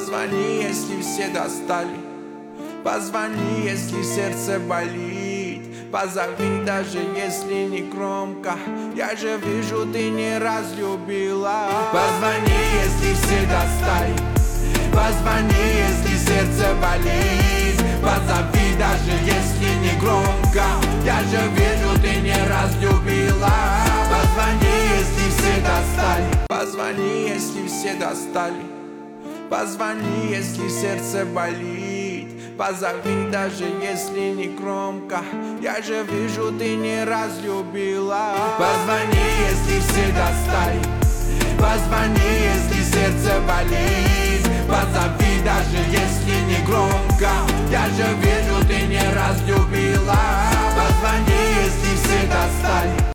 Позвони, если все достали. Позвони, если сердце болит. Позови, даже если не громко. Я же вижу, ты не разлюбила. Позвони, если все достали. Позвони, если сердце болит. Позови, даже если не громко. Я же вижу, ты не разлюбила. Позвони, если все достали. Позвони, если все достали. Позвони, если сердце болит. Позови, даже если не громко. Я же вижу, ты не разлюбила. Позвони, если все достали. Позвони, если сердце болит. Позови, даже если не громко. Я же вижу, ты не разлюбила. Позвони, если все достали.